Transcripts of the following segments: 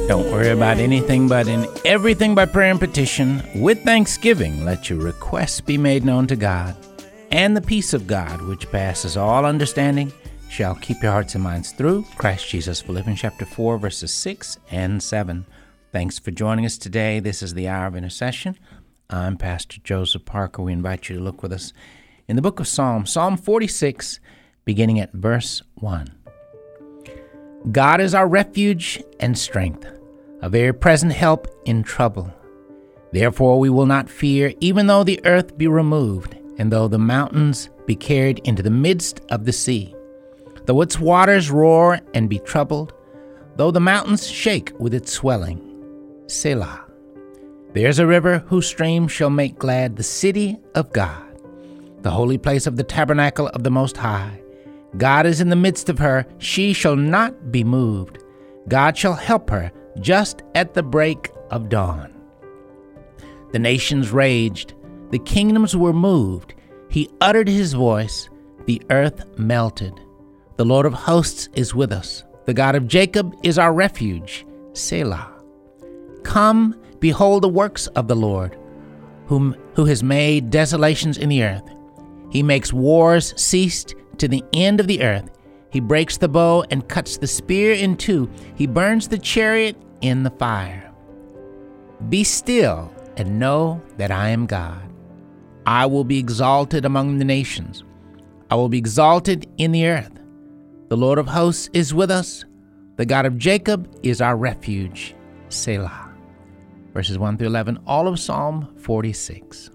Don't worry about anything, but in everything by prayer and petition, with thanksgiving, let your requests be made known to God. And the peace of God, which passes all understanding, shall keep your hearts and minds through Christ Jesus. Philippians chapter 4, verses 6 and 7. Thanks for joining us today. This is the Hour of Intercession. I'm Pastor Joseph Parker. We invite you to look with us in the book of Psalms, Psalm 46, beginning at verse 1. God is our refuge and strength, a very present help in trouble. Therefore we will not fear, even though the earth be removed, and though the mountains be carried into the midst of the sea. Though its waters roar and be troubled, though the mountains shake with its swelling. Selah. There's a river whose stream shall make glad the city of God, the holy place of the tabernacle of the Most High. God is in the midst of her, she shall not be moved. God shall help her just at the break of dawn. The nations raged, the kingdoms were moved. He uttered his voice, the earth melted. The Lord of hosts is with us. The God of Jacob is our refuge. Selah. Come, behold the works of the Lord, who has made desolations in the earth. He makes wars cease to the end of the earth. He breaks the bow and cuts the spear in two. He burns the chariot in the fire. Be still and know that I am God. I will be exalted among the nations. I will be exalted in the earth. The Lord of hosts is with us. The God of Jacob is our refuge. Selah. Verses 1 through 11, all of Psalm 46.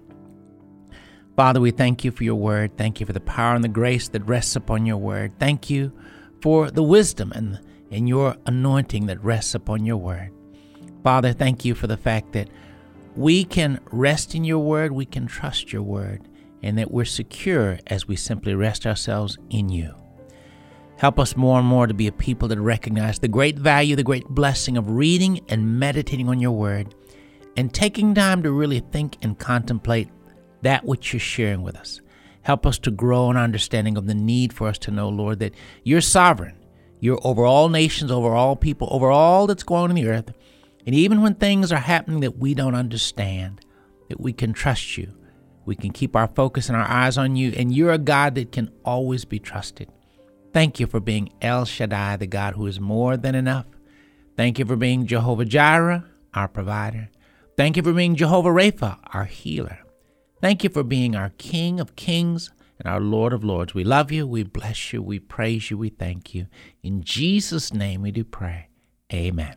Father, we thank you for your word. Thank you for the power and the grace that rests upon your word. Thank you for the wisdom and your anointing that rests upon your word. Father, thank you for the fact that we can rest in your word, we can trust your word, and that we're secure as we simply rest ourselves in you. Help us more and more to be a people that recognize the great value, the great blessing of reading and meditating on your word, and taking time to really think and contemplate that which you're sharing with us. Help us to grow in understanding of the need for us to know, Lord, that you're sovereign. You're over all nations, over all people, over all that's going on in the earth. And even when things are happening that we don't understand, that we can trust you. We can keep our focus and our eyes on you, and you're a God that can always be trusted. Thank you for being El Shaddai, the God who is more than enough. Thank you for being Jehovah Jireh, our provider. Thank you for being Jehovah Rapha, our healer. Thank you for being our King of kings and our Lord of lords. We love you, we bless you, we praise you, we thank you. In Jesus' name we do pray. Amen.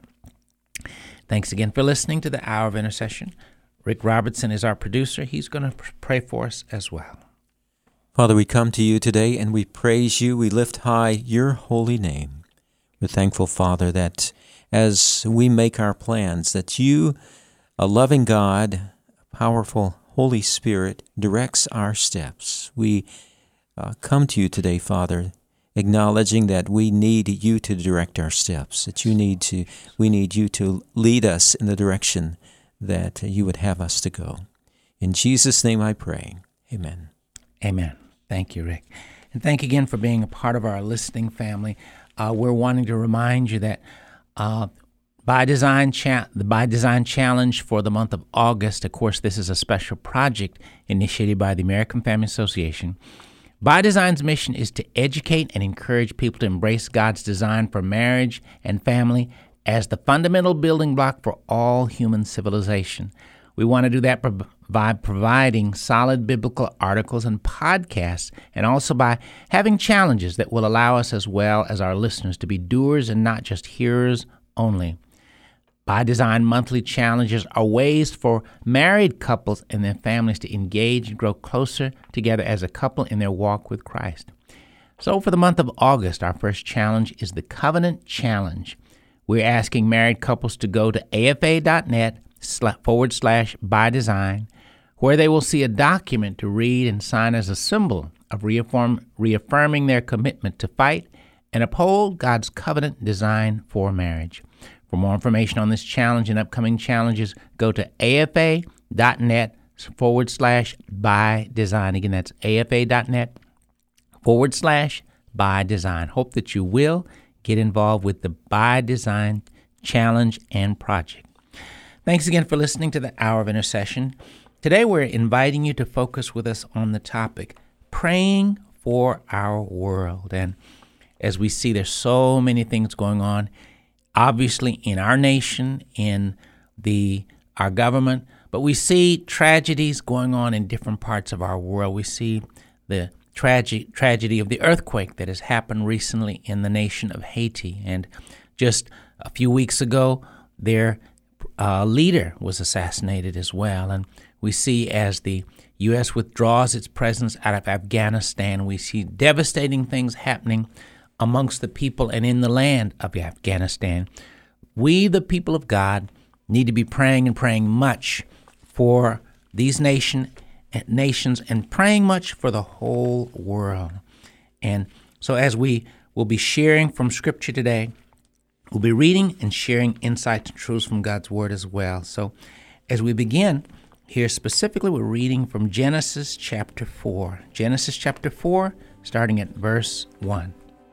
Thanks again for listening to the Hour of Intercession. Rick Robertson is our producer. He's going to pray for us as well. Father, we come to you today and we praise you. We lift high your holy name. We're thankful, Father, that as we make our plans, that you, a loving God, a powerful Holy Spirit, directs our steps. We come to you today, Father, acknowledging that we need you to direct our steps, that we need you to lead us in the direction that you would have us to go. In Jesus' name I pray. Amen. Amen. Thank you, Rick. And thank you again for being a part of our listening family. We're wanting to remind you that the By Design Challenge for the month of August, of course, this is a special project initiated by the American Family Association. By Design's mission is to educate and encourage people to embrace God's design for marriage and family as the fundamental building block for all human civilization. We want to do that by providing solid biblical articles and podcasts, and also by having challenges that will allow us as well as our listeners to be doers and not just hearers only. By Design monthly challenges are ways for married couples and their families to engage and grow closer together as a couple in their walk with Christ. So for the month of August, our first challenge is the Covenant Challenge. We're asking married couples to go to afa.net/bydesign, where they will see a document to read and sign as a symbol of reaffirming their commitment to fight and uphold God's covenant design for marriage. For more information on this challenge and upcoming challenges, go to afa.net/bydesign. Again, that's afa.net/bydesign. Hope that you will get involved with the By Design challenge, and project. Thanks again for listening to the Hour of Intercession. Today we're inviting you to focus with us on the topic, praying for our world. And as we see, there's so many things going on, obviously in our nation, in our government, but we see tragedies going on in different parts of our world. We see the tragedy of the earthquake that has happened recently in the nation of Haiti. And just a few weeks ago, their leader was assassinated as well. And we see as the U.S. withdraws its presence out of Afghanistan, we see devastating things happening amongst the people and in the land of Afghanistan. We, the people of God, need to be praying and praying much for these nations and praying much for the whole world. And so as we will be sharing from Scripture today, we'll be reading and sharing insights and truths from God's Word as well. So as we begin, here specifically we're reading from Genesis chapter 4. Genesis chapter 4, starting at verse 1.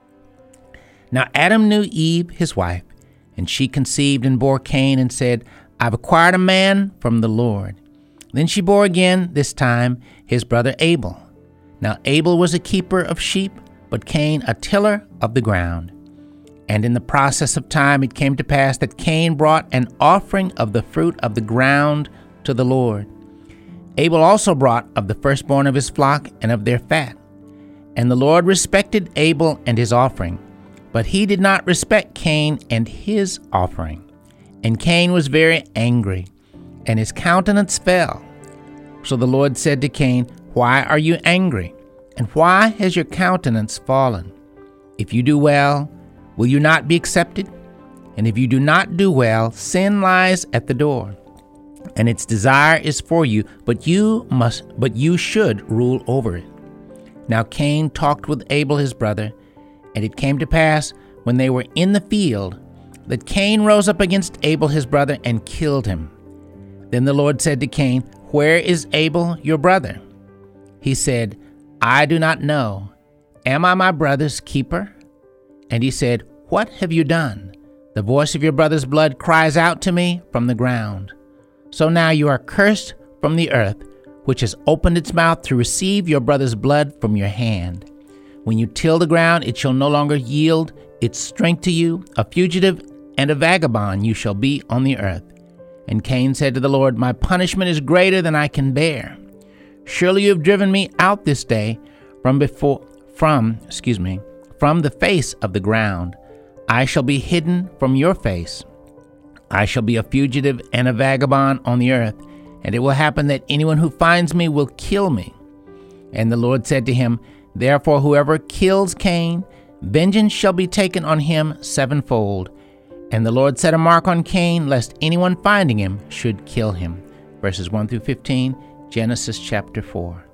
Now Adam knew Eve, his wife, and she conceived and bore Cain and said, I've acquired a man from the Lord. Then she bore again, this time, his brother Abel. Now Abel was a keeper of sheep, but Cain a tiller of the ground. And in the process of time it came to pass that Cain brought an offering of the fruit of the ground to the Lord. Abel also brought of the firstborn of his flock and of their fat. And the Lord respected Abel and his offering, but he did not respect Cain and his offering. And Cain was very angry, and his countenance fell. So the Lord said to Cain, Why are you angry? And why has your countenance fallen? If you do well, will you not be accepted? And if you do not do well, sin lies at the door, and its desire is for you, but you should rule over it. Now Cain talked with Abel his brother, and it came to pass, when they were in the field, that Cain rose up against Abel his brother and killed him. Then the Lord said to Cain, Where is Abel your brother? He said, I do not know. Am I my brother's keeper? And he said, What have you done? The voice of your brother's blood cries out to me from the ground. So now you are cursed from the earth, which has opened its mouth to receive your brother's blood from your hand. When you till the ground, it shall no longer yield its strength to you. A fugitive and a vagabond you shall be on the earth. And Cain said to the Lord, My punishment is greater than I can bear. Surely you have driven me out this day from the face of the ground. I shall be hidden from your face. I shall be a fugitive and a vagabond on the earth, and it will happen that anyone who finds me will kill me. And the Lord said to him, Therefore whoever kills Cain, vengeance shall be taken on him sevenfold. And the Lord set a mark on Cain, lest anyone finding him should kill him. Verses 1 through 15, Genesis chapter 4.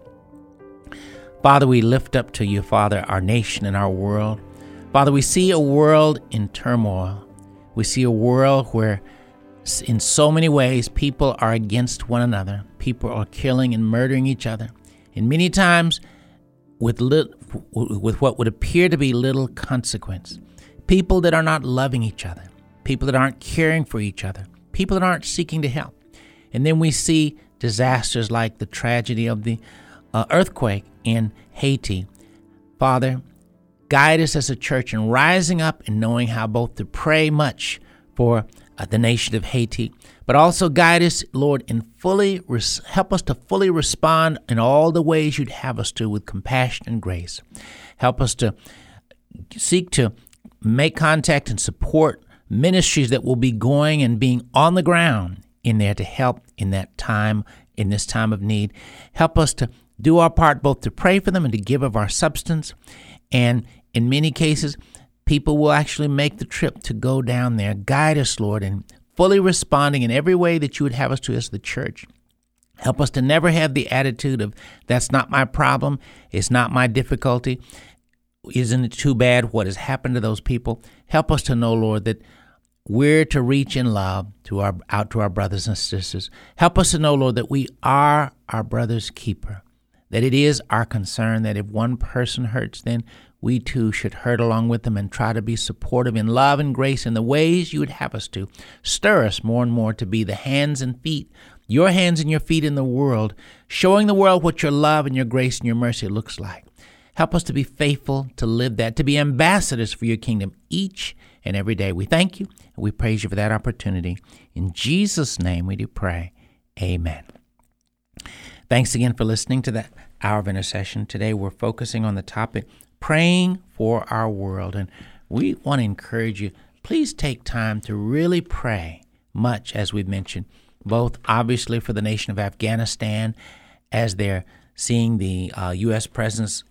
Father, we lift up to you, Father, our nation and our world. Father, we see a world in turmoil. We see a world where, in so many ways, people are against one another. People are killing and murdering each other. And many times, with what would appear to be little consequence. People that are not loving each other. People that aren't caring for each other. People that aren't seeking to help. And then we see disasters like the tragedy of the earthquake in Haiti. Father, guide us as a church in rising up and knowing how both to pray much for the nation of Haiti, but also guide us, Lord, and help us to fully respond in all the ways you'd have us to with compassion and grace. Help us to seek to make contact and support ministries that will be going and being on the ground in there to help in that time, in this time of need. Help us to do our part both to pray for them and to give of our substance. And in many cases, people will actually make the trip to go down there. Guide us, Lord, in fully responding in every way that you would have us to as the church. Help us to never have the attitude of, that's not my problem, it's not my difficulty. Isn't it too bad what has happened to those people? Help us to know, Lord, that we're to reach in love out to our brothers and sisters. Help us to know, Lord, that we are our brother's keeper, that it is our concern that if one person hurts, then we too should hurt along with them and try to be supportive in love and grace in the ways you would have us to. Stir us more and more to be the hands and feet, your hands and your feet in the world, showing the world what your love and your grace and your mercy looks like. Help us to be faithful, to live that, to be ambassadors for your kingdom each and every day. We thank you and we praise you for that opportunity. In Jesus' name we do pray. Amen. Thanks again for listening to that Hour of Intercession. Today we're focusing on the topic, praying for our world. And we want to encourage you, please take time to really pray much, as we've mentioned, both obviously for the nation of Afghanistan as they're seeing the U.S. presence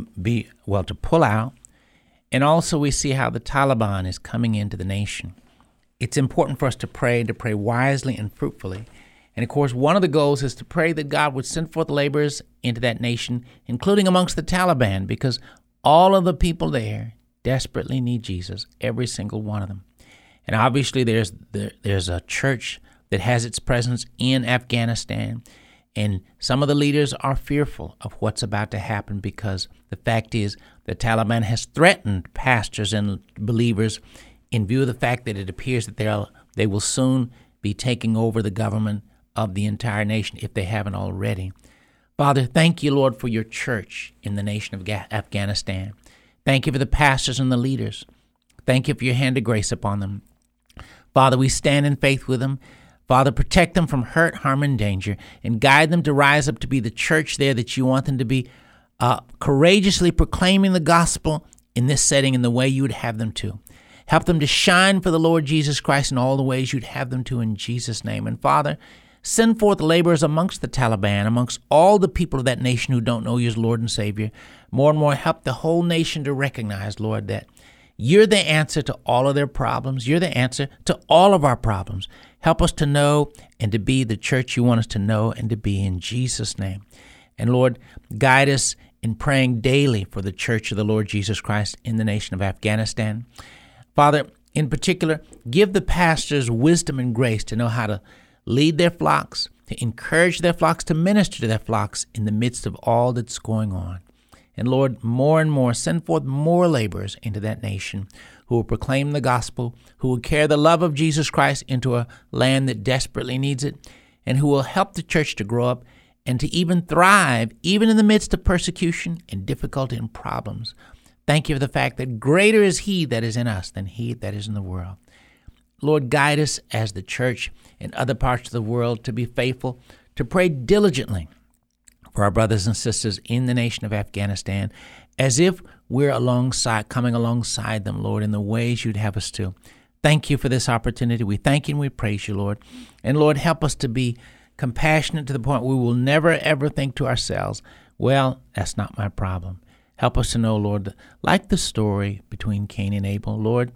to pull out. And also we see how the Taliban is coming into the nation. It's important for us to pray wisely and fruitfully. And of course, one of the goals is to pray that God would send forth laborers into that nation, including amongst the Taliban, because all of the people there desperately need Jesus, every single one of them. And obviously there's a church that has its presence in Afghanistan, and some of the leaders are fearful of what's about to happen because the fact is the Taliban has threatened pastors and believers in view of the fact that it appears that they will soon be taking over the government of the entire nation if they haven't already. Father, thank you, Lord, for your church in the nation of Afghanistan. Thank you for the pastors and the leaders. Thank you for your hand of grace upon them. Father, we stand in faith with them. Father, protect them from hurt, harm, and danger, and guide them to rise up to be the church there that you want them to be, courageously proclaiming the gospel in this setting in the way you would have them to. Help them to shine for the Lord Jesus Christ in all the ways you'd have them to, in Jesus' name. And Father, send forth laborers amongst the Taliban, amongst all the people of that nation who don't know you as Lord and Savior. More and more, help the whole nation to recognize, Lord, that you're the answer to all of their problems. You're the answer to all of our problems. Help us to know and to be the church you want us to know and to be, in Jesus' name. And Lord, guide us in praying daily for the church of the Lord Jesus Christ in the nation of Afghanistan. Father, in particular, give the pastors wisdom and grace to know how to lead their flocks, to encourage their flocks, to minister to their flocks in the midst of all that's going on. And Lord, more and more, send forth more laborers into that nation who will proclaim the gospel, who will carry the love of Jesus Christ into a land that desperately needs it, and who will help the church to grow up and to even thrive, even in the midst of persecution and difficulty and problems. Thank you for the fact that greater is he that is in us than he that is in the world. Lord, guide us as the church in other parts of the world to be faithful, to pray diligently for our brothers and sisters in the nation of Afghanistan, as if we're coming alongside them, Lord, in the ways you'd have us to. Thank you for this opportunity. We thank you and we praise you, Lord. And Lord, help us to be compassionate to the point we will never, ever think to ourselves, well, that's not my problem. Help us to know, Lord, like the story between Cain and Abel, Lord,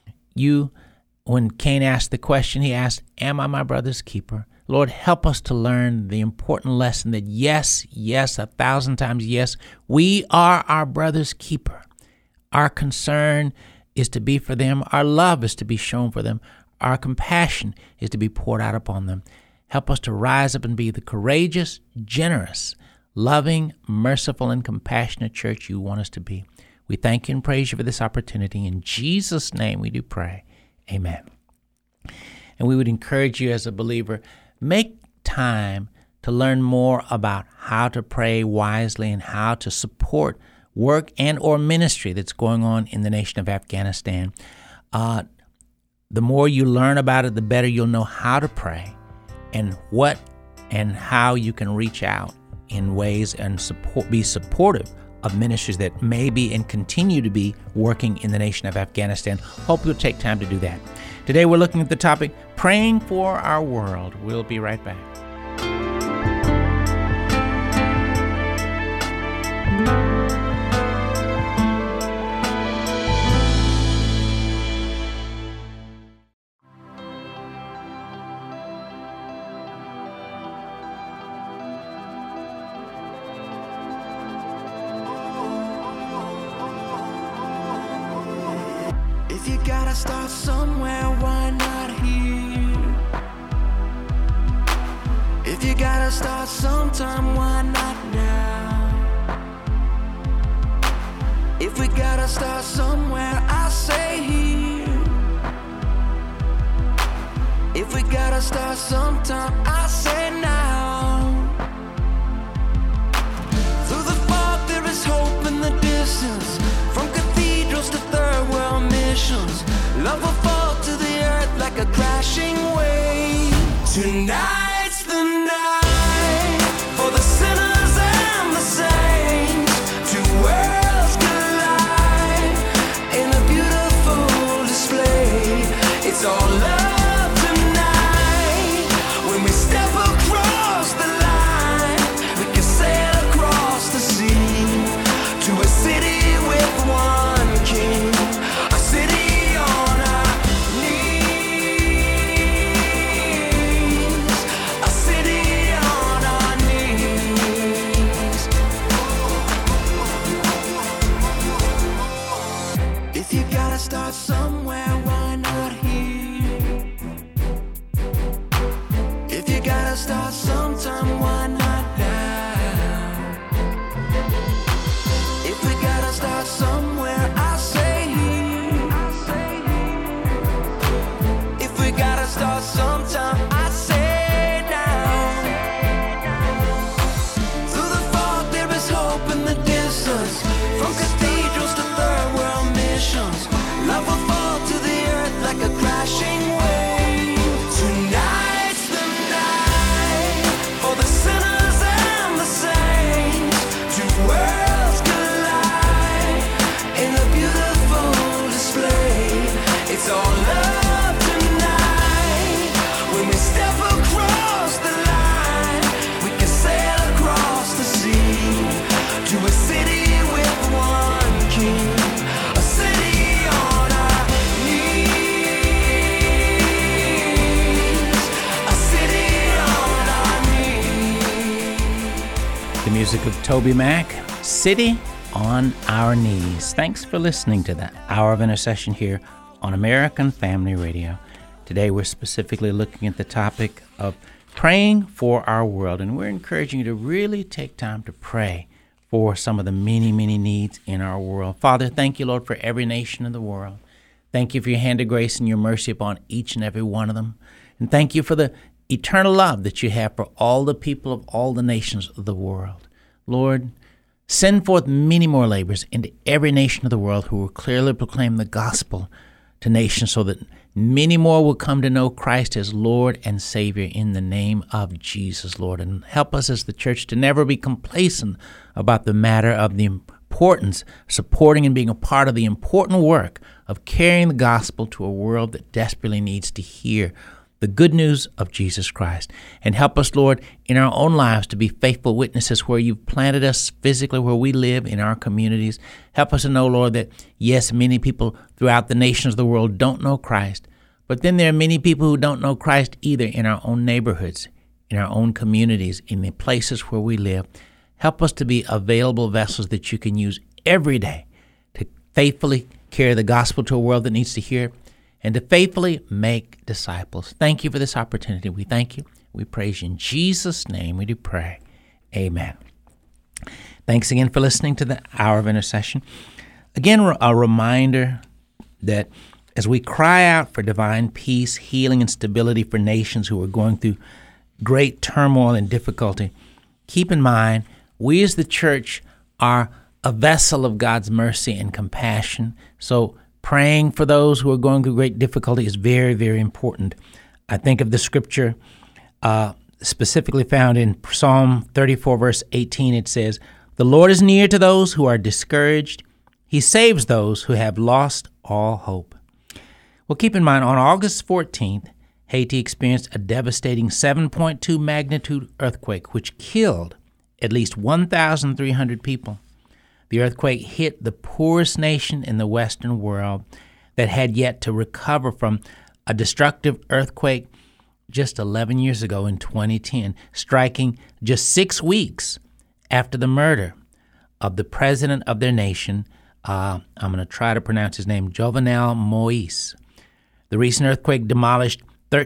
when Cain asked the question, he asked, am I my brother's keeper? Lord, help us to learn the important lesson that yes, 1,000 times yes, we are our brother's keeper. Our concern is to be for them. Our love is to be shown for them. Our compassion is to be poured out upon them. Help us to rise up and be the courageous, generous, loving, merciful, and compassionate church you want us to be. We thank you and praise you for this opportunity. In Jesus' name we do pray. Amen. And we would encourage you as a believer, make time to learn more about how to pray wisely and how to support work and or ministry that's going on in the nation of Afghanistan. The more you learn about it, the better you'll know how to pray and what and how you can reach out in ways and be supportive of ministries that may be and continue to be working in the nation of Afghanistan. Hope you'll take time to do that. Today we're looking at the topic, praying for our world. We'll be right back. If you gotta start somewhere, why not here? If you gotta start sometime, why not now? If we gotta start somewhere, I say here. If we gotta start sometime, I say now. Through the fog there is hope in the distance. From cathedrals to third world missions, love will fall to the earth like a crashing wave. Tonight's the night for the sinners and the saints. Two worlds collide in a beautiful display. It's all love tonight. When we step across the line, we can sail across the sea to a city with one king, a city on our knees, a city on our knees. If you gotta start somewhere, why not here? If you gotta start sometime, why not now? If we gotta start somewhere, I say here. If we gotta start sometime, I say now. Through the fog there is hope in the distance. From cathedrals to third world missions, love will fall to the earth like a crashing wave. Tonight's the night for the sinners and the saints. Two worlds collide in a beautiful display. It's all love tonight. When we step across the line, we can sail across the sea to a city with one king, a city on our knees, a city on our knees. The music of Toby Mac, City on Our Knees. Thanks for listening to the Hour of Intercession here on American Family Radio. Today we're specifically looking at the topic of praying for our world, and we're encouraging you to really take time to pray for some of the many, many needs in our world. Father, thank you, Lord, for every nation in the world. Thank you for your hand of grace and your mercy upon each and every one of them. And thank you for the eternal love that you have for all the people of all the nations of the world. Lord, send forth many more laborers into every nation of the world who will clearly proclaim the gospel to nations so that many more will come to know Christ as Lord and Savior in the name of Jesus, Lord. And help us as the church to never be complacent about the matter of the importance, supporting and being a part of the important work of carrying the gospel to a world that desperately needs to hear the good news of Jesus Christ. And help us, Lord, in our own lives to be faithful witnesses where you've planted us physically, where we live in our communities. Help us to know, Lord, that yes, many people throughout the nations of the world don't know Christ, but then there are many people who don't know Christ either in our own neighborhoods, in our own communities, in the places where we live. Help us to be available vessels that you can use every day to faithfully carry the gospel to a world that needs to hear it, and to faithfully make disciples. Thank you for this opportunity. We thank you. We praise you. In Jesus' name we do pray. Amen. Thanks again for listening to the Hour of Intercession. Again, a reminder that as we cry out for divine peace, healing, and stability for nations who are going through great turmoil and difficulty, keep in mind, we as the church are a vessel of God's mercy and compassion. So praying for those who are going through great difficulty is very, very important. I think of the scripture specifically found in Psalm 34, verse 18. It says, "The Lord is near to those who are discouraged. He saves those who have lost all hope." Well, keep in mind, on August 14th, Haiti experienced a devastating 7.2 magnitude earthquake, which killed at least 1,300 people. The earthquake hit the poorest nation in the Western world that had yet to recover from a destructive earthquake just 11 years ago in 2010, striking just 6 weeks after the murder of the president of their nation. I'm going to try to pronounce his name, Jovenel Moïse. The recent earthquake demolished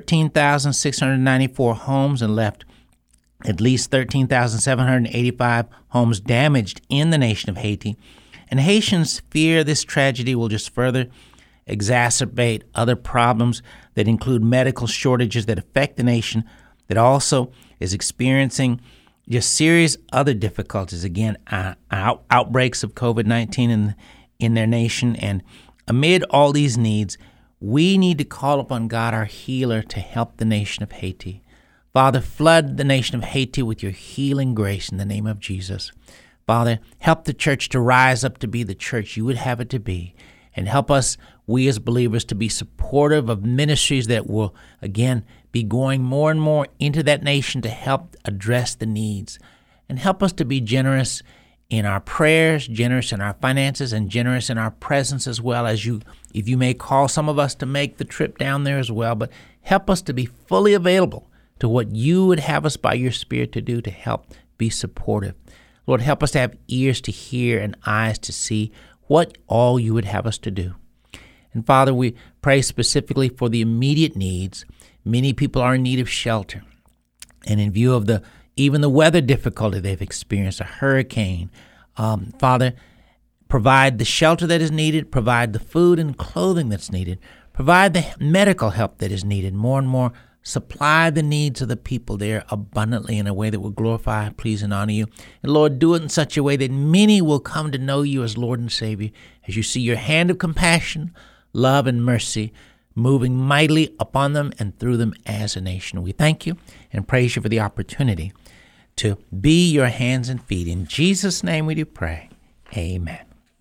13,694 homes and left at least 13,785 homes damaged in the nation of Haiti, And Haitians fear this tragedy will just further exacerbate other problems that include medical shortages that affect the nation, that also is experiencing just serious other difficulties. Again, outbreaks of COVID-19 in their nation. And amid all these needs, we need to call upon God, our healer, to help the nation of Haiti. Father, flood the nation of Haiti with your healing grace in the name of Jesus. Father, help the church to rise up to be the church you would have it to be. And help us, we as believers, to be supportive of ministries that will, again, be going more and more into that nation to help address the needs. And help us to be generous in our prayers, generous in our finances, and generous in our presence as well, as if you may call some of us to make the trip down there as well. But help us to be fully available to what you would have us by your Spirit to do to help be supportive. Lord, help us to have ears to hear and eyes to see what all you would have us to do. And Father, we pray specifically for the immediate needs. Many people are in need of shelter. And in view of even the weather difficulty they've experienced, a hurricane, Father, provide the shelter that is needed, provide the food and clothing that's needed, provide the medical help that is needed, more and more supply the needs of the people there abundantly in a way that will glorify, please, and honor you. And Lord, do it in such a way that many will come to know you as Lord and Savior, as you see your hand of compassion, love, and mercy moving mightily upon them and through them as a nation. We thank you and praise you for the opportunity to be your hands and feet. In Jesus' name we do pray. Amen.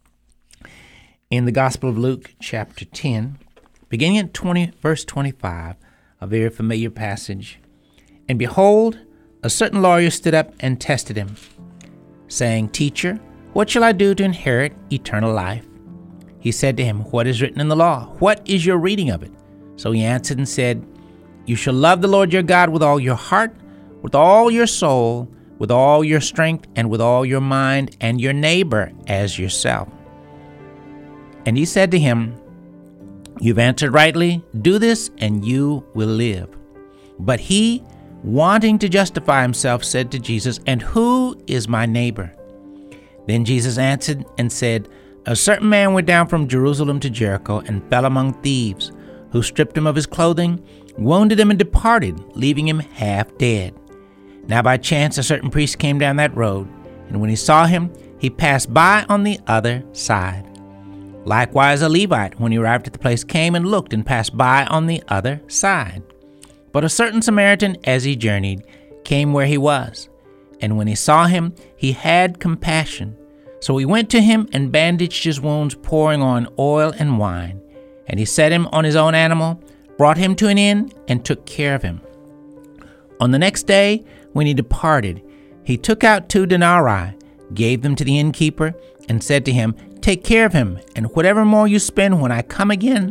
In the Gospel of Luke, chapter 10, beginning at verse 25, a very familiar passage. And behold, a certain lawyer stood up and tested him, saying, Teacher, what shall I do to inherit eternal life? He said to him, What is written in the law? What is your reading of it? So he answered and said, You shall love the Lord your God with all your heart, with all your soul, with all your strength, and with all your mind, and your neighbor as yourself. And he said to him, You've answered rightly. Do this, and you will live. But he, wanting to justify himself, said to Jesus, And who is my neighbor? Then Jesus answered and said, A certain man went down from Jerusalem to Jericho and fell among thieves, who stripped him of his clothing, wounded him, and departed, leaving him half dead. Now by chance a certain priest came down that road, and when he saw him, he passed by on the other side. Likewise a Levite, when he arrived at the place, came and looked and passed by on the other side. But a certain Samaritan, as he journeyed, came where he was. And when he saw him, he had compassion. So he went to him and bandaged his wounds, pouring on oil and wine. And he set him on his own animal, brought him to an inn, and took care of him. On the next day, when he departed, he took out 2 denarii, gave them to the innkeeper, and said to him, Take care of him, and whatever more you spend when I come again,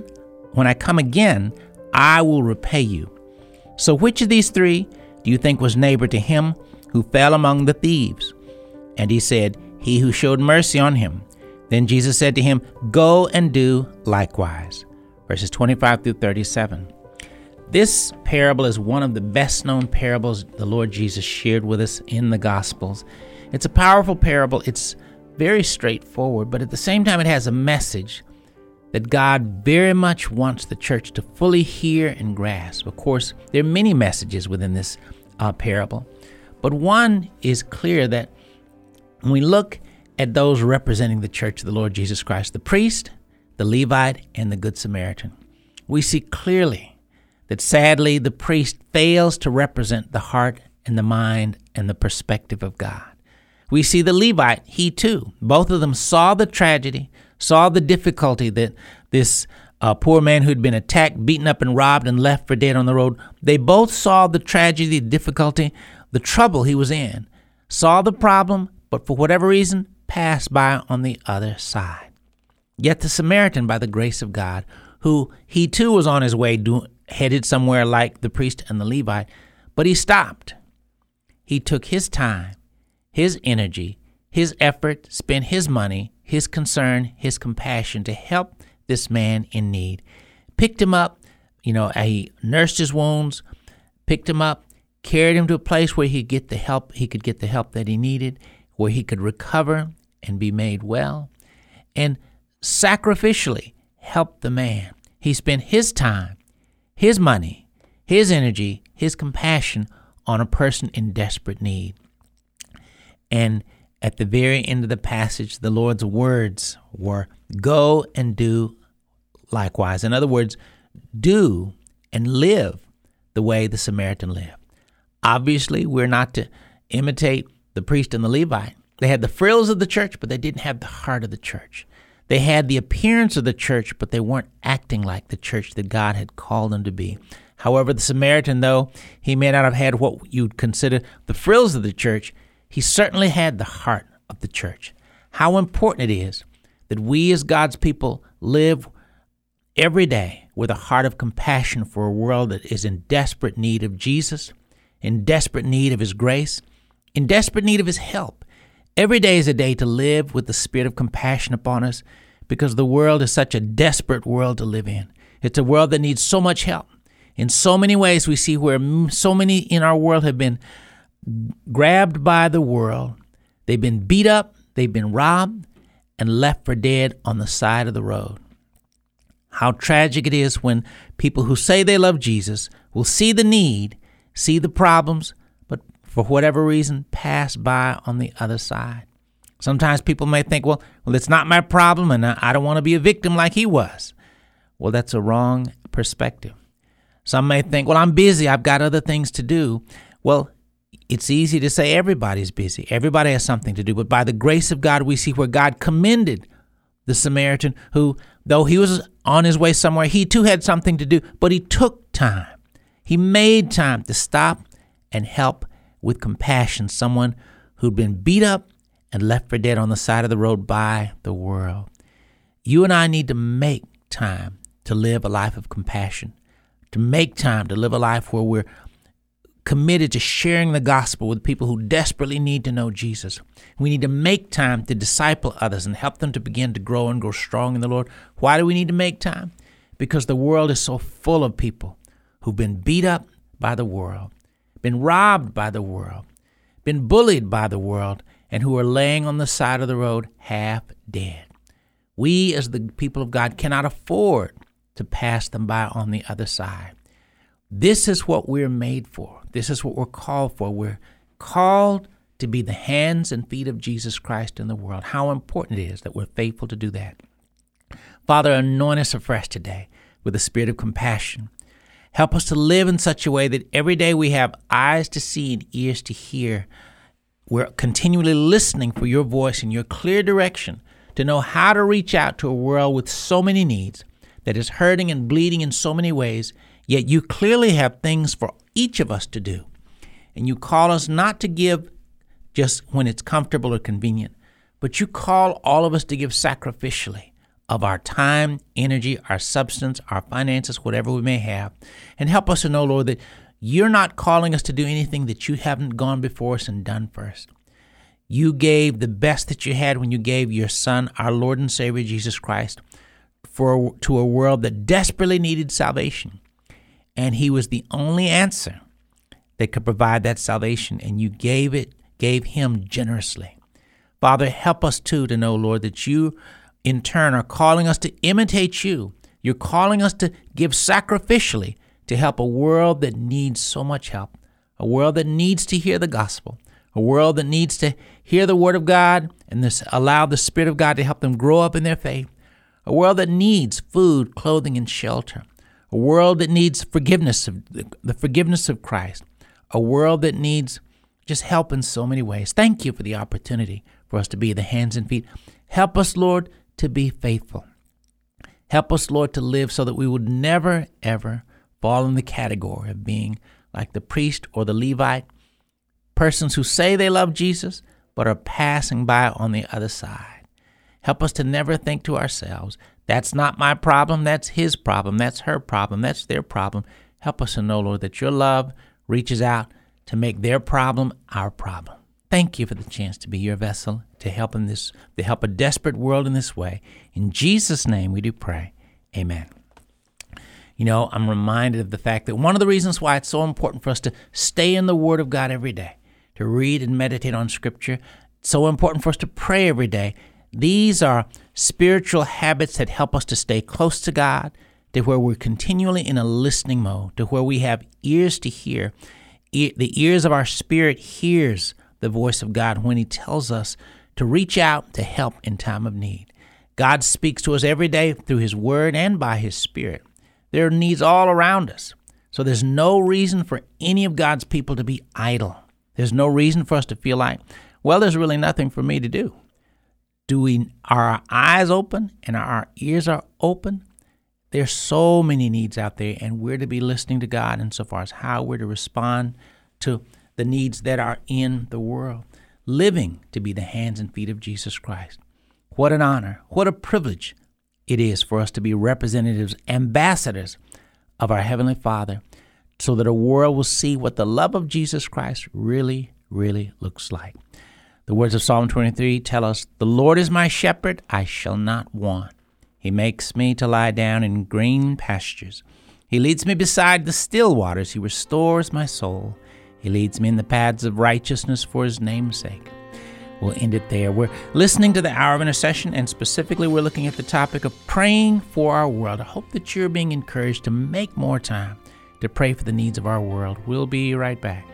I will repay you. So which of these 3 do you think was neighbor to him who fell among the thieves? And he said, He who showed mercy on him. Then Jesus said to him, Go and do likewise. Verses 25 through 37. This parable is one of the best-known parables the Lord Jesus shared with us in the Gospels. It's a powerful parable. It's very straightforward, but at the same time it has a message that God very much wants the church to fully hear and grasp. Of course, there are many messages within this parable, but one is clear, that when we look at those representing the church of the Lord Jesus Christ, the priest, the Levite, and the Good Samaritan, we see clearly that sadly the priest fails to represent the heart and the mind and the perspective of God. We see the Levite, he too, both of them saw the tragedy, saw the difficulty that this poor man who'd been attacked, beaten up, and robbed and left for dead on the road. They both saw the tragedy, the difficulty, the trouble he was in, saw the problem, but for whatever reason, passed by on the other side. Yet the Samaritan, by the grace of God, who he too was on his way, headed somewhere like the priest and the Levite, but he stopped. He took his time, his energy, his effort, spent his money, his concern, his compassion to help this man in need. Picked him up, he nursed his wounds, picked him up, carried him to a place where he could get the help that he needed, where he could recover and be made well. and sacrificially helped the man. He spent his time, his money, his energy, his compassion on a person in desperate need. And at the very end of the passage, the Lord's words were, "Go and do likewise." In other words, do and live the way the Samaritan lived. Obviously, we're not to imitate the priest and the Levite. They had the frills of the church, but they didn't have the heart of the church. They had the appearance of the church, but they weren't acting like the church that God had called them to be. However, the Samaritan, though he may not have had what you'd consider the frills of the church, he certainly had the heart of the church. How important it is that we as God's people live every day with a heart of compassion for a world that is in desperate need of Jesus, in desperate need of His grace, in desperate need of His help. Every day is a day to live with the spirit of compassion upon us, because the world is such a desperate world to live in. It's a world that needs so much help. In so many ways, we see where so many in our world have been grabbed by the world. They've been beat up, they've been robbed, and left for dead on the side of the road. How tragic it is when people who say they love Jesus will see the need, see the problems, but for whatever reason, pass by on the other side. Sometimes people may think, well, it's not my problem, and I don't want to be a victim like he was. Well, that's a wrong perspective. Some may think, well, I'm busy, I've got other things to do. Well, it's easy to say everybody's busy. Everybody has something to do. But by the grace of God, we see where God commended the Samaritan who, though he was on his way somewhere, he too had something to do, but he took time. He made time to stop and help with compassion someone who'd been beat up and left for dead on the side of the road by the world. You and I need to make time to live a life of compassion, to make time to live a life where we're committed to sharing the gospel with people who desperately need to know Jesus. We need to make time to disciple others and help them to begin to grow and grow strong in the Lord. Why do we need to make time? Because the world is so full of people who've been beat up by the world, been robbed by the world, been bullied by the world, and who are laying on the side of the road half dead. We as the people of God cannot afford to pass them by on the other side. This is what we're made for. This is what we're called for. We're called to be the hands and feet of Jesus Christ in the world. How important it is that we're faithful to do that. Father, anoint us afresh today with a spirit of compassion. Help us to live in such a way that every day we have eyes to see and ears to hear. We're continually listening for your voice and your clear direction to know how to reach out to a world with so many needs that is hurting and bleeding in so many ways, yet you clearly have things for each of us to do. And you call us not to give just when it's comfortable or convenient, but you call all of us to give sacrificially of our time, energy, our substance, our finances, whatever we may have. And help us to know, Lord, that you're not calling us to do anything that you haven't gone before us and done first. You gave the best that you had when you gave your Son, our Lord and Savior, Jesus Christ, to a world that desperately needed salvation. And he was the only answer that could provide that salvation, and you gave him generously. Father, help us too to know, Lord, that you in turn are calling us to imitate you. You're calling us to give sacrificially to help a world that needs so much help, a world that needs to hear the gospel, a world that needs to hear the word of God and allow the Spirit of God to help them grow up in their faith, a world that needs food, clothing, and shelter, a world that needs forgiveness, the forgiveness of Christ, a world that needs just help in so many ways. Thank you for the opportunity for us to be the hands and feet. Help us, Lord, to be faithful. Help us, Lord, to live so that we would never, ever fall in the category of being like the priest or the Levite, persons who say they love Jesus but are passing by on the other side. Help us to never think to ourselves, that's not my problem, that's his problem, that's her problem, that's their problem. Help us to know, Lord, that your love reaches out to make their problem our problem. Thank you for the chance to be your vessel to help a desperate world in this way. In Jesus' name we do pray. Amen. You know, I'm reminded of the fact that one of the reasons why it's so important for us to stay in the Word of God every day, to read and meditate on Scripture, it's so important for us to pray every day. These are spiritual habits that help us to stay close to God, to where we're continually in a listening mode, to where we have ears to hear. The ears of our spirit hears the voice of God when he tells us to reach out to help in time of need. God speaks to us every day through his word and by his spirit. There are needs all around us. So there's no reason for any of God's people to be idle. There's no reason for us to feel like, well, there's really nothing for me to do. Are our eyes open and our ears are open? There's so many needs out there, and we're to be listening to God insofar as how we're to respond to the needs that are in the world, living to be the hands and feet of Jesus Christ. What an honor, what a privilege it is for us to be representatives, ambassadors of our Heavenly Father, so that a world will see what the love of Jesus Christ really, really looks like. The words of Psalm 23 tell us, "The Lord is my shepherd, I shall not want. He makes me to lie down in green pastures. He leads me beside the still waters. He restores my soul. He leads me in the paths of righteousness for his name's sake." We'll end it there. We're listening to the Hour of Intercession, and specifically we're looking at the topic of praying for our world. I hope that you're being encouraged to make more time to pray for the needs of our world. We'll be right back.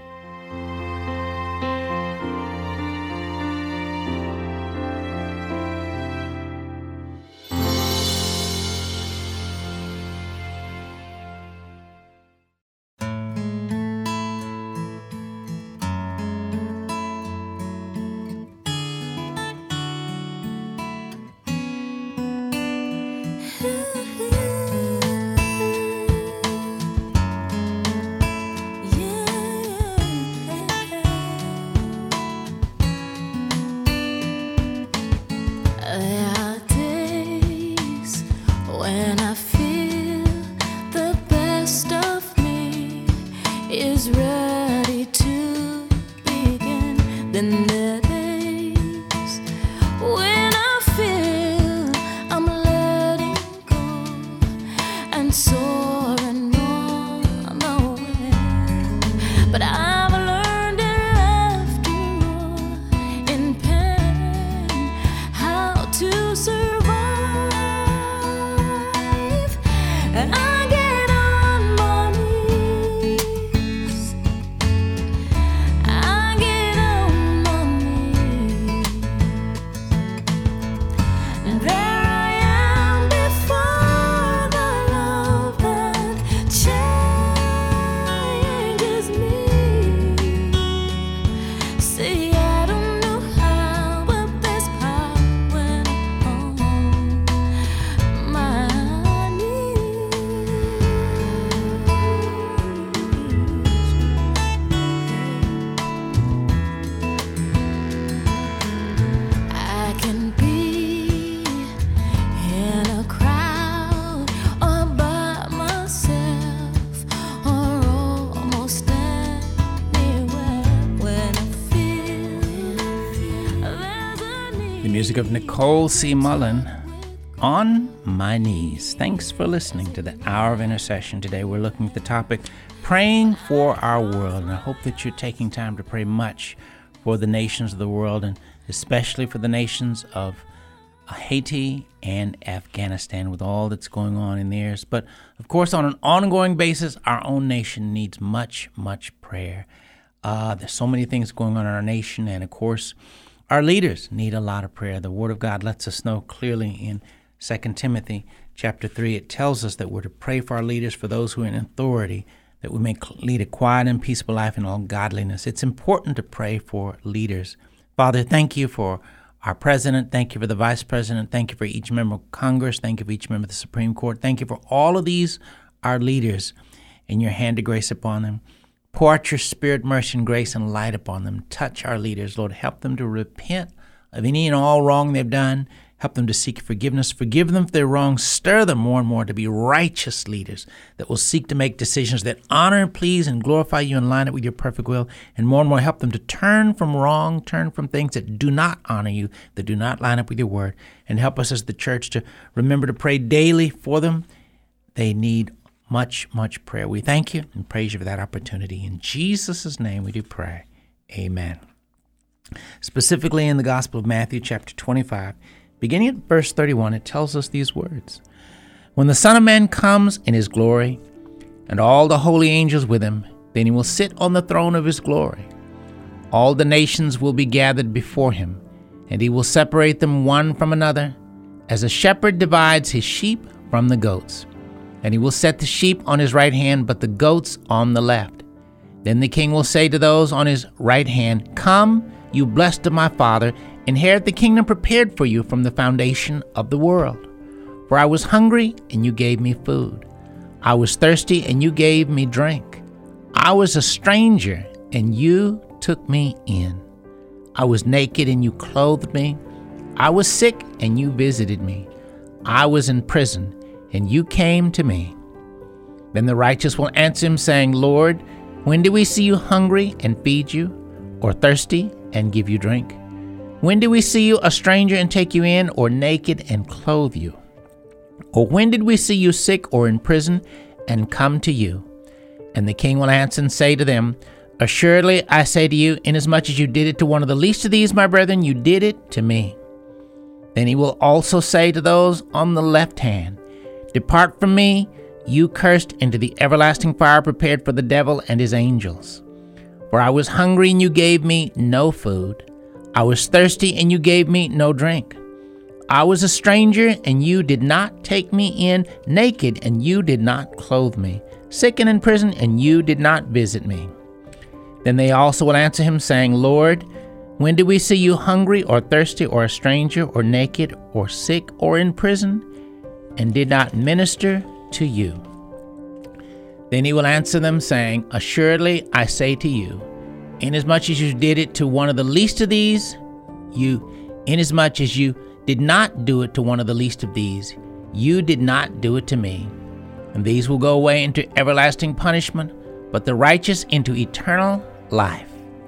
Music of Nicole C. Mullen, On My Knees. Thanks for listening to the Hour of Intercession. Today we're looking at the topic, praying for our world. And I hope that you're taking time to pray much for the nations of the world, and especially for the nations of Haiti and Afghanistan with all that's going on in theirs. But of course, on an ongoing basis, our own nation needs much, much prayer. There's so many things going on in our nation, and of course, our leaders need a lot of prayer. The Word of God lets us know clearly in 2 Timothy chapter 3. It tells us that we're to pray for our leaders, for those who are in authority, that we may lead a quiet and peaceful life in all godliness. It's important to pray for leaders. Father, thank you for our president. Thank you for the vice president. Thank you for each member of Congress. Thank you for each member of the Supreme Court. Thank you for all of these, our leaders, and your hand of grace upon them. Pour out your spirit, mercy, and grace and light upon them. Touch our leaders, Lord. Help them to repent of any and all wrong they've done. Help them to seek forgiveness. Forgive them if they're wrong. Stir them more and more to be righteous leaders that will seek to make decisions that honor and please and glorify you and line up with your perfect will. And more help them to turn from wrong, turn from things that do not honor you, that do not line up with your word. And help us as the church to remember to pray daily for them. They need much, much prayer. We thank you and praise you for that opportunity. In Jesus' name we do pray. Amen. Specifically in the Gospel of Matthew chapter 25, Beginning at verse 31, it tells us these words. When the Son of Man comes in his glory, and all the holy angels with him, then he will sit on the throne of his glory. All the nations will be gathered before him, and he will separate them one from another, as a shepherd divides his sheep from the goats. And he will set the sheep on his right hand, but the goats on the left. Then the king will say to those on his right hand, Come, you blessed of my Father, inherit the kingdom prepared for you from the foundation of the world. For I was hungry, and you gave me food. I was thirsty, and you gave me drink. I was a stranger, and you took me in. I was naked, and you clothed me. I was sick, and you visited me. I was in prison, and you came to me. Then the righteous will answer him, saying, Lord, when did we see you hungry and feed you, or thirsty and give you drink? When did we see you a stranger and take you in, or naked and clothe you? Or when did we see you sick or in prison and come to you? And the king will answer and say to them, Assuredly I say to you, inasmuch as you did it to one of the least of these, my brethren, you did it to me. Then he will also say to those on the left hand, Depart from me, you cursed, into the everlasting fire prepared for the devil and his angels. For I was hungry, and you gave me no food. I was thirsty, and you gave me no drink. I was a stranger, and you did not take me in, naked, and you did not clothe me, sick and in prison, and you did not visit me. Then they also will answer him, saying, Lord, when did we see you hungry, or thirsty, or a stranger, or naked, or sick, or in prison, and did not minister to you? Then he will answer them, saying, Assuredly I say to you, inasmuch as you did it to one of the least of these, inasmuch as you did not do it to one of the least of these, you did not do it to me. And these will go away into everlasting punishment, but the righteous into eternal life.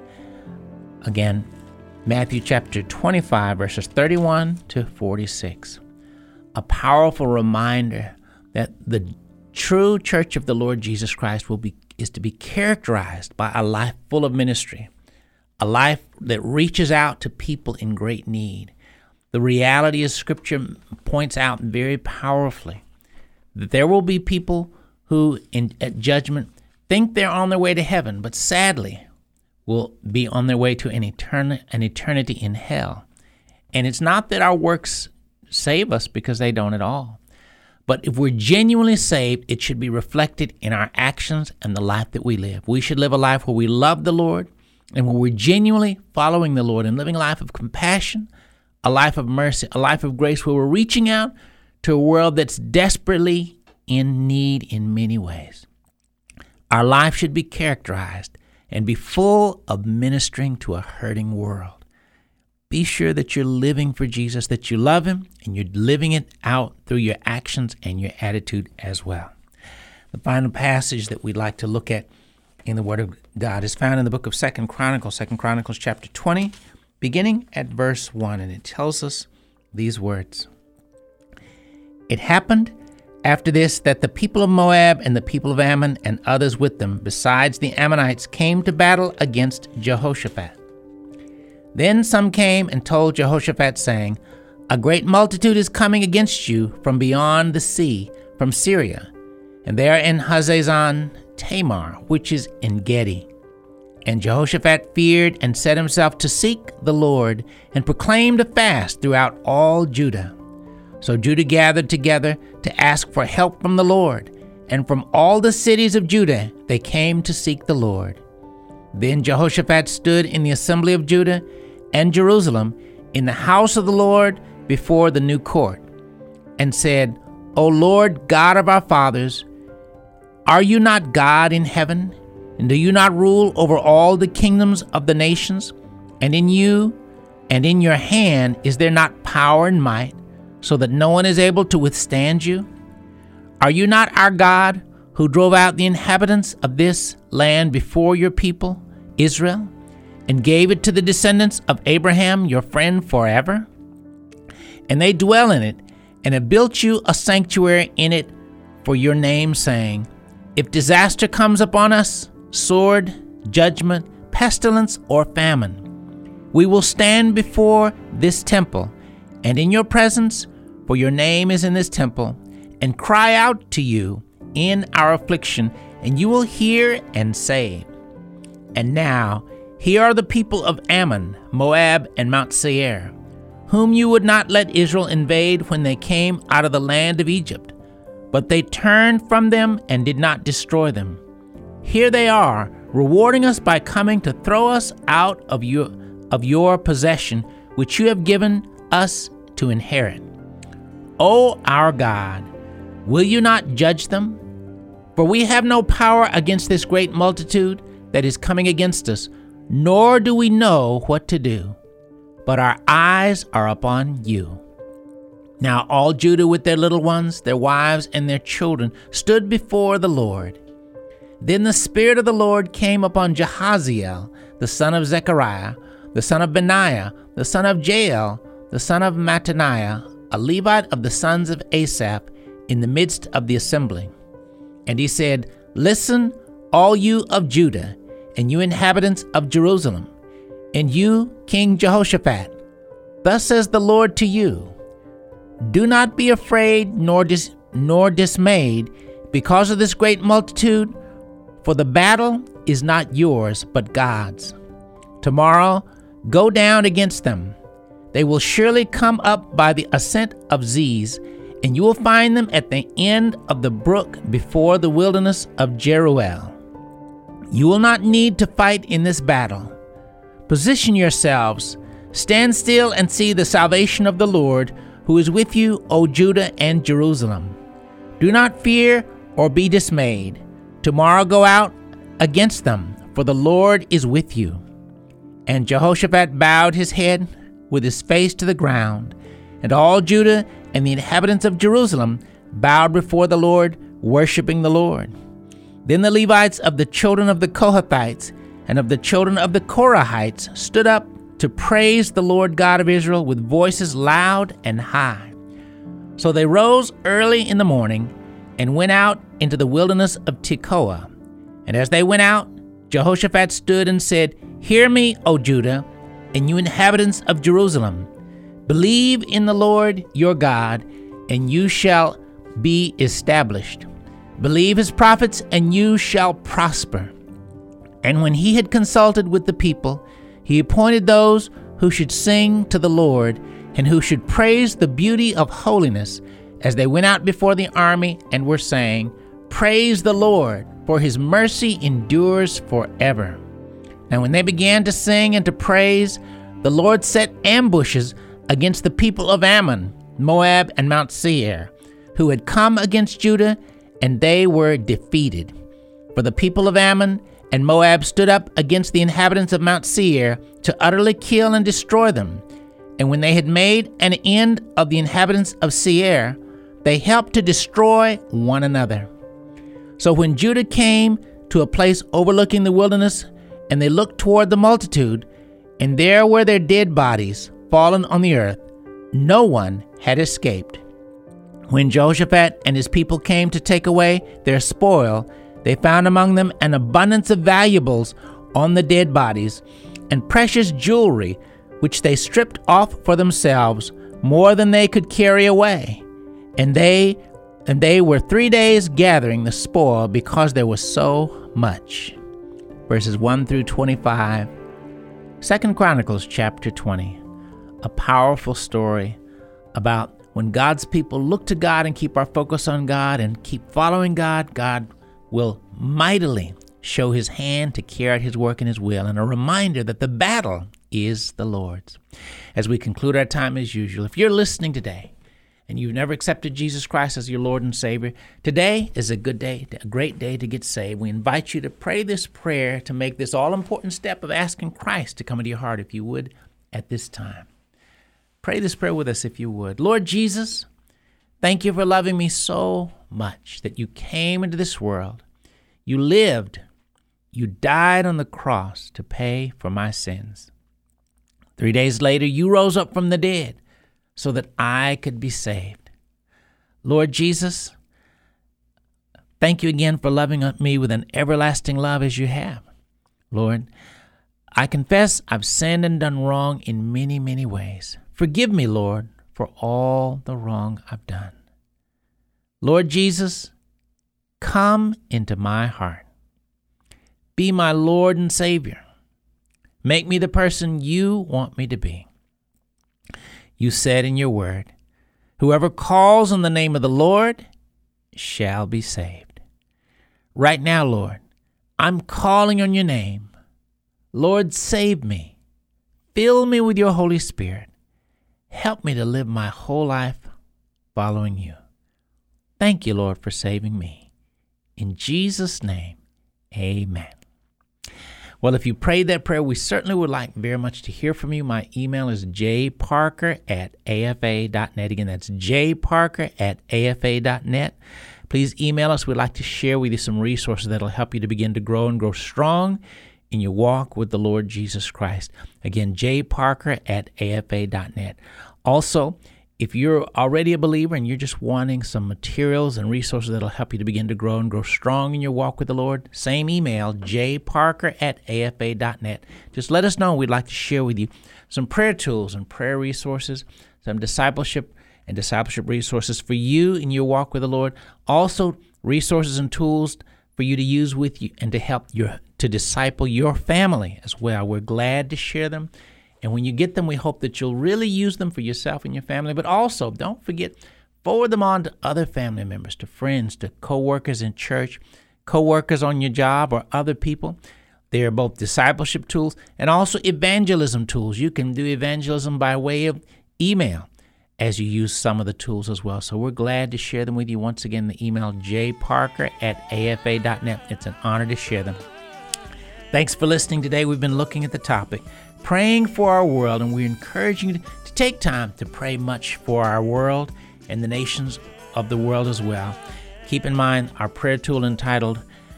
Again, Matthew chapter 25, verses 31 to 46. A powerful reminder that the true church of the Lord Jesus Christ is to be characterized by a life full of ministry, a life that reaches out to people in great need. The reality is, Scripture points out very powerfully that there will be people who, at judgment, think they're on their way to heaven, but sadly will be on their way to an eternity in hell. And it's not that our works save us, because they don't at all. But if we're genuinely saved, it should be reflected in our actions and the life that we live. We should live a life where we love the Lord, and where we're genuinely following the Lord and living a life of compassion, a life of mercy, a life of grace, where we're reaching out to a world that's desperately in need in many ways. Our life should be characterized and be full of ministering to a hurting world. Be sure that you're living for Jesus, that you love him, and you're living it out through your actions and your attitude as well. The final passage that we'd like to look at in the Word of God is found in the book of 2 Chronicles chapter 20, beginning at verse 1, and it tells us these words. It happened after this that the people of Moab and the people of Ammon and others with them, besides the Ammonites, came to battle against Jehoshaphat. Then some came and told Jehoshaphat, saying, A great multitude is coming against you from beyond the sea, from Syria, and they are in Hazazon Tamar, which is En Gedi. And Jehoshaphat feared and set himself to seek the Lord, and proclaimed a fast throughout all Judah. So Judah gathered together to ask for help from the Lord, and from all the cities of Judah they came to seek the Lord. Then Jehoshaphat stood in the assembly of Judah and Jerusalem in the house of the Lord before the new court, and said, O Lord God of our fathers, are you not God in heaven? And do you not rule over all the kingdoms of the nations? And in you and in your hand is there not power and might, so that no one is able to withstand you? Are you not our God, who drove out the inhabitants of this land before your people, Israel, and gave it to the descendants of Abraham, your friend, forever? And they dwell in it, and have built you a sanctuary in it for your name, saying, If disaster comes upon us, sword, judgment, pestilence, or famine, we will stand before this temple and in your presence, for your name is in this temple, and cry out to you in our affliction, and you will hear and save. And now, here are the people of Ammon, Moab, and Mount Seir, whom you would not let Israel invade when they came out of the land of Egypt, but they turned from them and did not destroy them. Here they are, rewarding us by coming to throw us out of your possession, which you have given us to inherit. O our God, will you not judge them? For we have no power against this great multitude that is coming against us, nor do we know what to do, but our eyes are upon you. Now all Judah with their little ones, their wives, and their children stood before the Lord. Then the Spirit of the Lord came upon Jahaziel, the son of Zechariah, the son of Benaiah, the son of Jael, the son of Mattaniah, a Levite of the sons of Asaph, in the midst of the assembly. And he said, Listen, all you of Judah, and you inhabitants of Jerusalem, and you, King Jehoshaphat. Thus says the Lord to you, Do not be afraid nor dismayed because of this great multitude, for the battle is not yours, but God's. Tomorrow, go down against them. They will surely come up by the ascent of Ziz, and you will find them at the end of the brook before the wilderness of Jeruel. You will not need to fight in this battle. Position yourselves, stand still and see the salvation of the Lord, who is with you, O Judah and Jerusalem. Do not fear or be dismayed. Tomorrow go out against them, for the Lord is with you. And Jehoshaphat bowed his head with his face to the ground, and all Judah and the inhabitants of Jerusalem bowed before the Lord, worshiping the Lord. Then the Levites of the children of the Kohathites and of the children of the Korahites stood up to praise the Lord God of Israel with voices loud and high. So they rose early in the morning and went out into the wilderness of Tekoa. And as they went out, Jehoshaphat stood and said, Hear me, O Judah, and you inhabitants of Jerusalem. Believe in the Lord your God, and you shall be established. Believe his prophets, and you shall prosper. And when he had consulted with the people, he appointed those who should sing to the Lord, and who should praise the beauty of holiness, as they went out before the army and were saying, Praise the Lord, for his mercy endures forever. And when they began to sing and to praise, the Lord set ambushes against the people of Ammon, Moab, and Mount Seir, who had come against Judah, and they were defeated. For the people of Ammon and Moab stood up against the inhabitants of Mount Seir to utterly kill and destroy them. And when they had made an end of the inhabitants of Seir, they helped to destroy one another. So when Judah came to a place overlooking the wilderness, and they looked toward the multitude, and there were their dead bodies fallen on the earth, no one had escaped. When Jehoshaphat and his people came to take away their spoil, they found among them an abundance of valuables on the dead bodies, and precious jewelry, which they stripped off for themselves, more than they could carry away. And they were 3 days gathering the spoil, because there was so much. Verses 1 through 25. 2 Chronicles chapter 20. A powerful story about when God's people look to God and keep our focus on God and keep following God, God will mightily show his hand to carry out his work and his will, and a reminder that the battle is the Lord's. As we conclude our time as usual, if you're listening today and you've never accepted Jesus Christ as your Lord and Savior, today is a good day, a great day to get saved. We invite you to pray this prayer, to make this all-important step of asking Christ to come into your heart, if you would, at this time. Pray this prayer with us, if you would. Lord Jesus, thank you for loving me so much that you came into this world. You lived. You died on the cross to pay for my sins. 3 days later, you rose up from the dead so that I could be saved. Lord Jesus, thank you again for loving me with an everlasting love as you have. Lord, I confess I've sinned and done wrong in many, many ways. Forgive me, Lord, for all the wrong I've done. Lord Jesus, come into my heart. Be my Lord and Savior. Make me the person you want me to be. You said in your word, whoever calls on the name of the Lord shall be saved. Right now, Lord, I'm calling on your name. Lord, save me. Fill me with your Holy Spirit. Help me to live my whole life following you. Thank you, Lord, for saving me. In Jesus' name, amen. Well, if you prayed that prayer, we certainly would like very much to hear from you. My email is jparker@afa.net. Again, that's jparker@afa.net. Please email us. We'd like to share with you some resources that will help you to begin to grow and grow strong in your walk with the Lord Jesus Christ. Again, jparker@afa.net. Also, if you're already a believer and you're just wanting some materials and resources that will help you to begin to grow and grow strong in your walk with the Lord, same email, jparker@afa.net. Just let us know. We'd like to share with you some prayer tools and prayer resources, some discipleship resources for you in your walk with the Lord. Also, resources and tools for you to use with you and to help to disciple your family as well. We're glad to share them. And when you get them, we hope that you'll really use them for yourself and your family. But also, don't forget, forward them on to other family members, to friends, to co-workers in church, co-workers on your job, or other people. They are both discipleship tools and also evangelism tools. You can do evangelism by way of email as you use some of the tools as well. So we're glad to share them with you. Once again, the email jparker@afa.net. It's an honor to share them. Thanks for listening today. We've been looking at the topic, praying for our world, and we're encouraging you to take time to pray much for our world and the nations of the world as well. Keep in mind our prayer tool entitled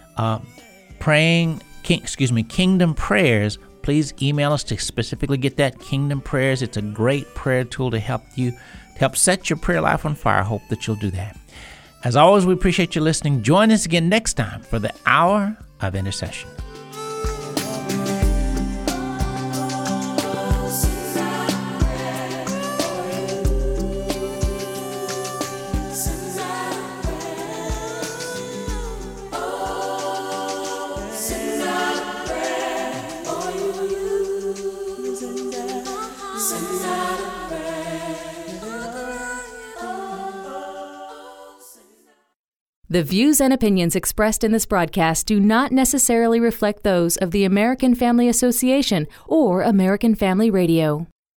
Kingdom Prayers. Please email us to specifically get that Kingdom Prayers. It's a great prayer tool to help you, to help set your prayer life on fire. I hope that you'll do that. As always, we appreciate you listening. Join us again next time for the Hour of Intercession. The views and opinions expressed in this broadcast do not necessarily reflect those of the American Family Association or American Family Radio.